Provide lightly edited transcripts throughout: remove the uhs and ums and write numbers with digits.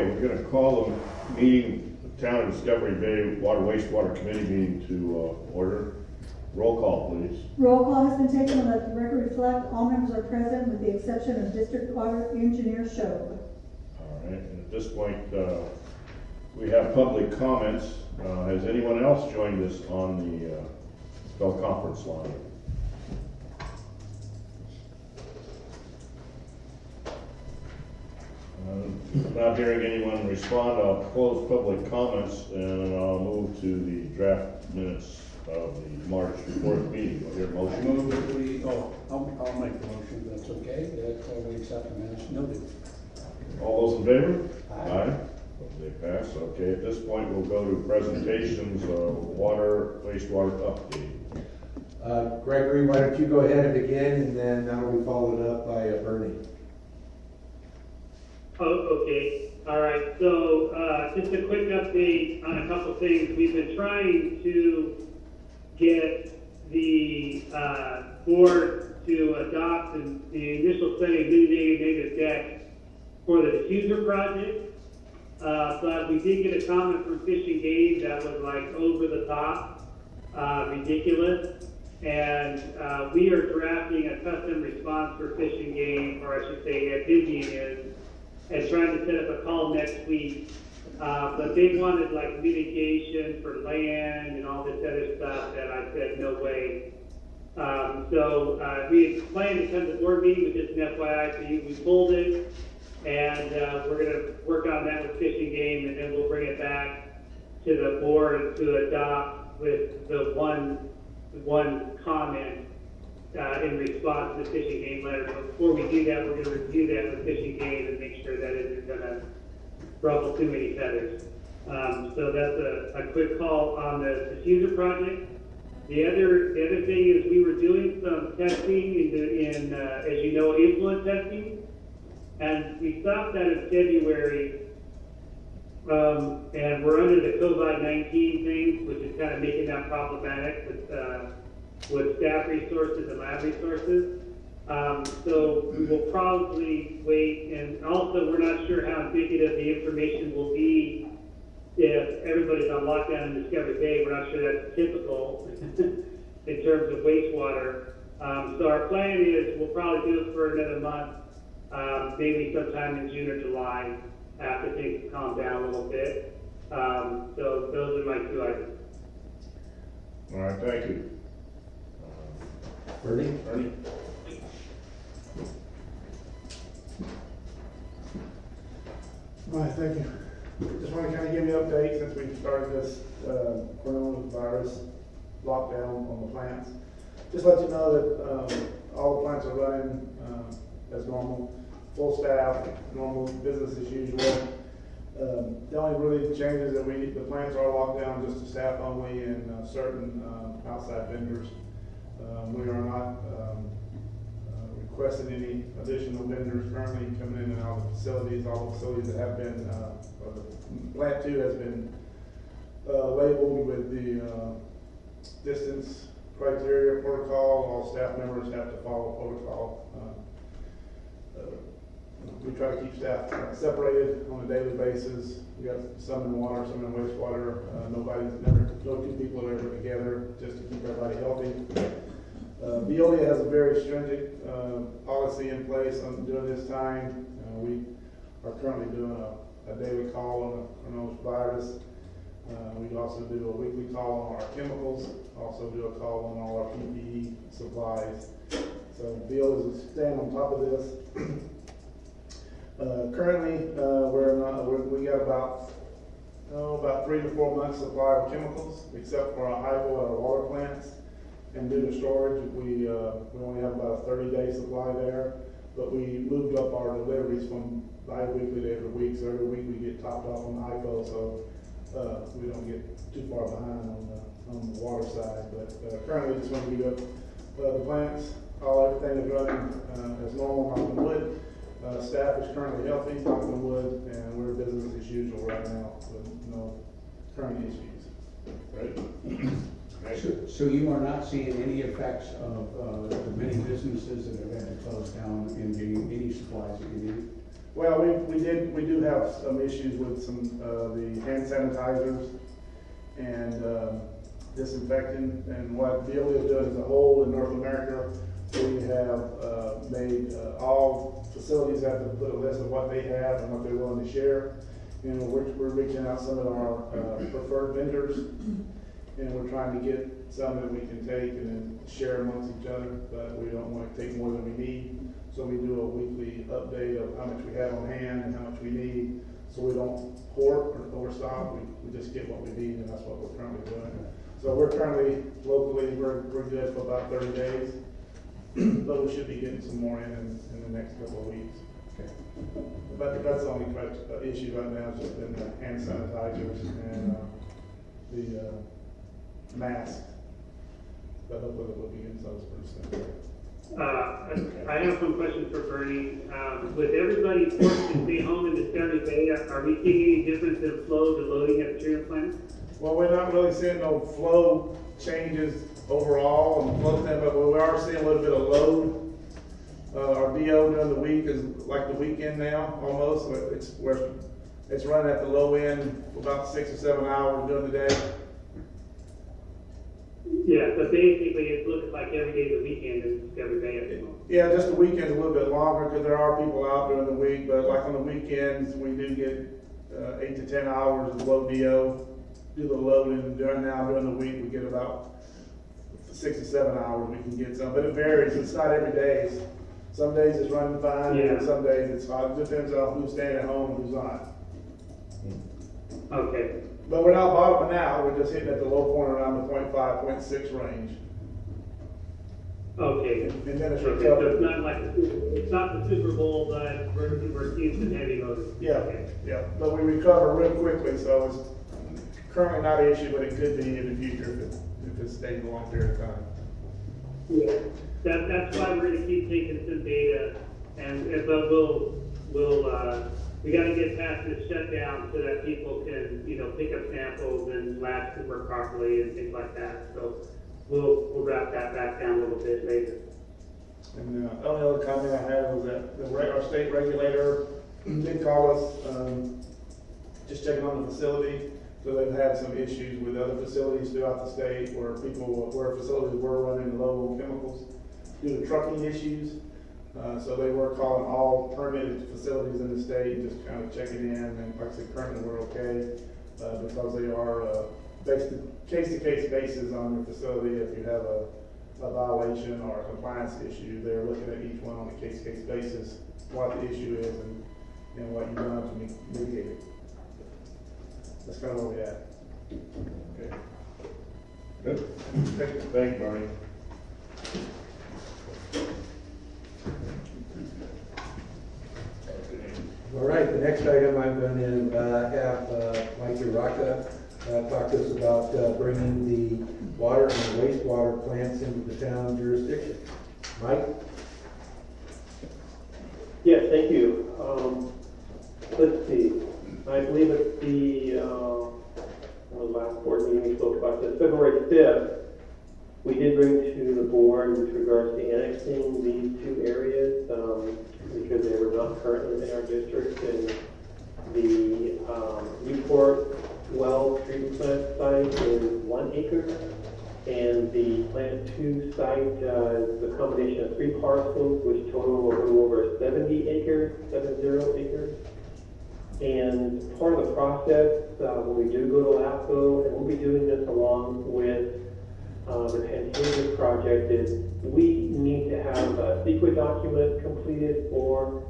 we're gonna call the meeting, the Town of Discovery Bay Water Wastewater Committee meeting to order. Roll call, please. Roll call has been taken and let the record reflect all members are present with the exception of District Water Engineer Show. All right, and at this point, we have public comments. Has anyone else joined us on the Bell Conference line? Not hearing anyone respond, I'll close public comments and I'll move to the draft minutes of the March 4th meeting. I'll hear a motion. Move that we, I'll make the motion, if that's okay, that we accept the minutes noted. All those in favor? Aye. They pass. Okay, at this point, we'll go to presentations of water, wastewater update. Gregory, why don't you go ahead and begin, and then that'll be followed up by Bernie. Oh, okay. All right. So just a quick update on a couple things. We've been trying to get the board to adopt the initial study of mitigating negative deck for the diffuser project. But we did get a comment from Fish and Game that was like over the top, ridiculous. And we are drafting a custom response for Fish and Game, or I should say Vivian is, and trying to set up a call next week. But they wanted like mitigation for land and all this other stuff that I said, no way. So we had planned to come to the board meeting with just an FYI for you. We pulled it, and we're going to work on that with Fish and Game, and then we'll bring it back to the board to adopt with the one comment in response to the Fish and Game letter. But before we do that, we're going to review that with Fish and Game and make sure that isn't going to ruffle too many feathers. So that's a quick call on the diffuser project. The other thing is we were doing some testing in as you know, influent testing, and we stopped that in February. And we're under the COVID-19 thing, which is kind of making that problematic with staff resources and lab resources. So we will probably wait, and also we're not sure how indicative the information will be if everybody's on lockdown in Discovery Bay. We're not sure that's typical in terms of wastewater. So our plan is we'll probably do it for another month, maybe sometime in June or July after things calm down a little bit. So those are my two items. All right, thank you. Bernie? Ernie? All right, thank you. Just want to kind of give you an update since we started this coronavirus lockdown on the plants. Just let you know that all the plants are running as normal, full staff, normal business as usual. The only really changes that the plants are locked down just to staff only and certain outside vendors. We are not requesting any additional vendors currently coming in and out of the facilities. All the facilities that have been, plant 2 has been labeled with the distance criteria protocol. All staff members have to follow protocol. We try to keep staff separated on a daily basis. We got some in water, some in wastewater. No two people are ever together, just to keep everybody healthy. Veolia has a very stringent policy in place during this time. We are currently doing a daily call on the coronavirus. We also do a weekly call on our chemicals, also do a call on all our PPE supplies. So Veolia is staying on top of this. Currently, we got about 3 to 4 months supply of chemicals, except for our HIPO and our water plants. And due to storage, we only have about a 30-day supply there. But we moved up our deliveries from bi-weekly to every week. So every week we get topped off on the HIPO, so we don't get too far behind on the water side. But currently, just want to give up the plants. Everything is running as normal, knock on wood. Staff is currently healthy, knock on wood, and we're business as usual right now with no current issues. Right. So you are not seeing any effects of the many businesses that have had to close down in getting any supplies that you need? Well, we do have some issues with some, the hand sanitizers and, disinfectant, and what Veolia is doing as a whole in North America, we have, made, all facilities have to put a list of what they have and what they're willing to share. And we're reaching out some of our, preferred vendors, and we're trying to get some that we can take and then share amongst each other, but we don't want to take more than we need. So we do a weekly update of how much we have on hand and how much we need, so we don't hoard or overstock, we just get what we need, and that's what we're currently doing. So we're currently, locally, we're good for about 30 days, but we should be getting some more in the next couple of weeks. But that's the only issue right now, is just been the hand sanitizers and the masks. But hopefully we'll be getting those pretty soon. I have some questions for Bernie. With everybody forced to stay home in the Saturday Bay, are we seeing any difference in flow to loading at the treatment plant? Well, we're not really seeing no flow changes overall on the flow stand, but we are seeing a little bit of load. Our DO during the week is like the weekend now, almost. It's running at the low end for about 6 or 7 hours during the day. Yeah, so basically it looks like every day the weekend is every day at the moment. Yeah, just the weekend's a little bit longer because there are people out during the week, but like on the weekends, we do get 8 to 10 hours of low DO. Do the loading during the week, we get about 6 to 7 hours we can get some, but it varies. It's not every day. Some days it's running fine, Yeah. and some days it's hot. It depends on who's staying at home and who's not. Okay. But we're not bottoming out. We're just hitting at the low point around the 0.5, 0.6 range. Okay. And then it's So recovered. it's not like it's not the Super Bowl, but we're seeing some heavy loading. Yeah, Okay. yeah. But we recover real quickly, so it's currently not an issue, but it could be in the future if it stays a long period of time. Yeah. That's why we're gonna keep taking some data, but we gotta get past this shutdown so that people can, pick up samples and labs can work properly and things like that. So we'll wrap that back down a little bit later. And the only other comment I had was that our state regulator did call us, just checking on the facility. So they've had some issues with other facilities throughout the state where facilities were running low chemicals due to trucking issues. So they were calling all permitted facilities in the state, just kind of checking in, and like I said, currently we're okay, because they are, case-to-case basis on your facility. If you have a violation or a compliance issue, they're looking at each one on a case-to-case basis, what the issue is and what you've done to mitigate it. That's kind of where we're at. Okay. Good. Thank you, Bernie. All right, the next item I'm going to have Mike Uraka talk to us about bringing the water and wastewater plants into the town jurisdiction. Mike? Yes, thank you. Let's see. I believe at the last board meeting we spoke about this, February 5th, we did bring to the board with regards to annexing these two areas because they were not currently in our district, and the Newport well treatment plant site is 1 acre, and the plant 2 site is a combination of 3 parcels which total a little over 70 acres. And part of the process, when we do go to LAFCO, and we'll be doing this along with the Pantasia project, is we need to have a CEQA document completed for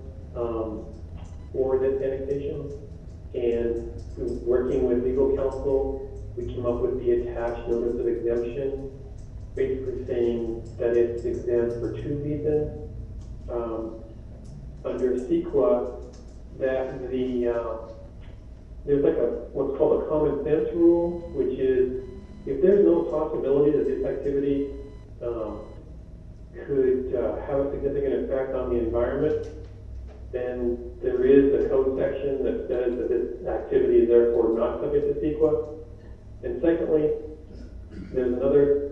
this annexation. And working with legal counsel, we came up with the attached notice of exemption, basically saying that it's exempt for 2 reasons. Under CEQA, that there's like what's called a common sense rule, which is if there's no possibility that this activity could have a significant effect on the environment, then there is a code section that says that this activity is therefore not subject to CEQA. And secondly, there's another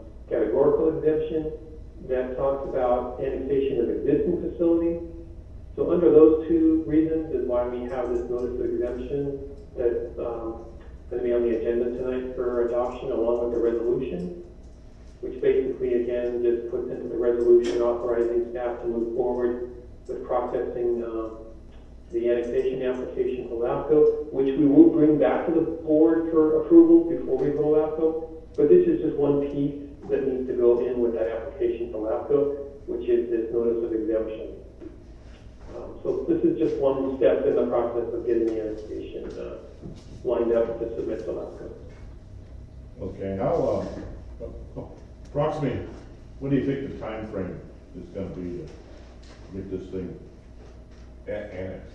categorical exemption that talks about annexation of existing facilities. So under those two reasons is why we have this notice of exemption that's going to be on the agenda tonight for adoption along with the resolution, which basically again just puts into the resolution authorizing staff to move forward with processing the annexation application to LAFCO, which we will bring back to the board for approval before we go to LAFCO. But this is just one piece that needs to go in with that application to LAFCO, which is this notice of exemption. So this is just one step in the process of getting the annexation lined up to submit to LAFCO. Okay, how, approximately, what do you think the time frame is gonna be to get this thing annexed?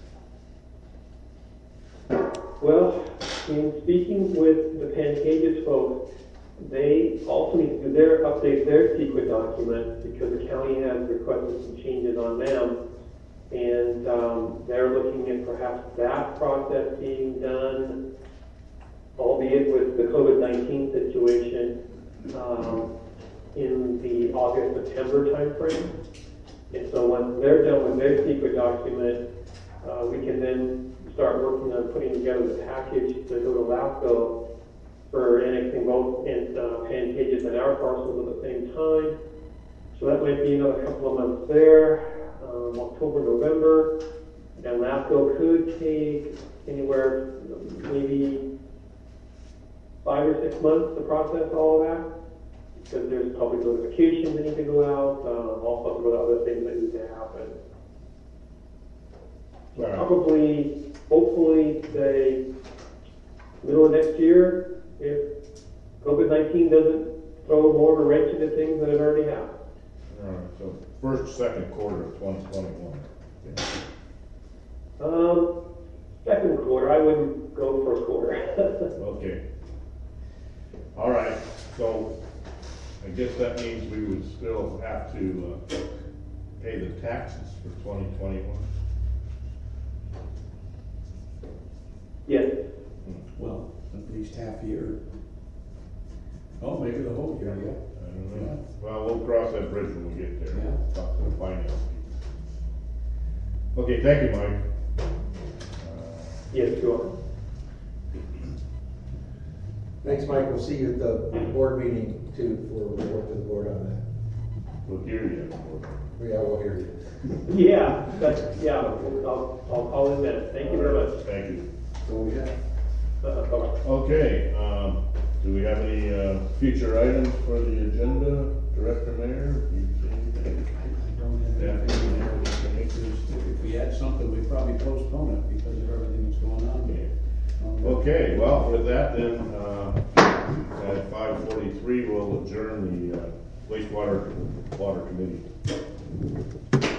Well, in speaking with the Pantages folks, they also need to update their secret document because the county has requested some changes on them. And they're looking at perhaps that process being done, albeit with the COVID-19 situation, in the August-September timeframe. And so once they're done with their secret document, we can then start working on putting together the package to go to LAFCO for annexing both Pantages and our parcels at the same time. So that might be another couple of months there, October, November. And LAFCO could take anywhere, maybe 5 or 6 months to process all of that, because there's public notifications that need to go out, all sorts of other things that need to happen. All right. Probably, hopefully, say, middle of next year, if COVID-19 doesn't throw more of a wrench into things than it already has. All right, so first, second quarter of 2021. Okay. Second quarter, I wouldn't go first quarter. Okay. All right, so I guess that means we would still have to pay the taxes for 2021. Yes. Well, at least half year. Oh, maybe the whole year, yeah. I don't know. Well, we'll cross that bridge when we get there. Yeah. Talk to the finance people. Okay, thank you, Mike. Yes, sure. Thanks, Mike. We'll see you at the board meeting too, for report to the board on that. We'll hear you. Yeah, we'll hear you. Yeah, I'll call in then. Thank you very much. Thank you. So, yeah. Bye-bye. Okay, do we have any future items for the agenda, Director Mayor? You see anything? I don't have anything there. If we had something, we'd probably postpone it because of everything that's going on here. Okay, well, with that then, at 5:43, we'll adjourn the water committee.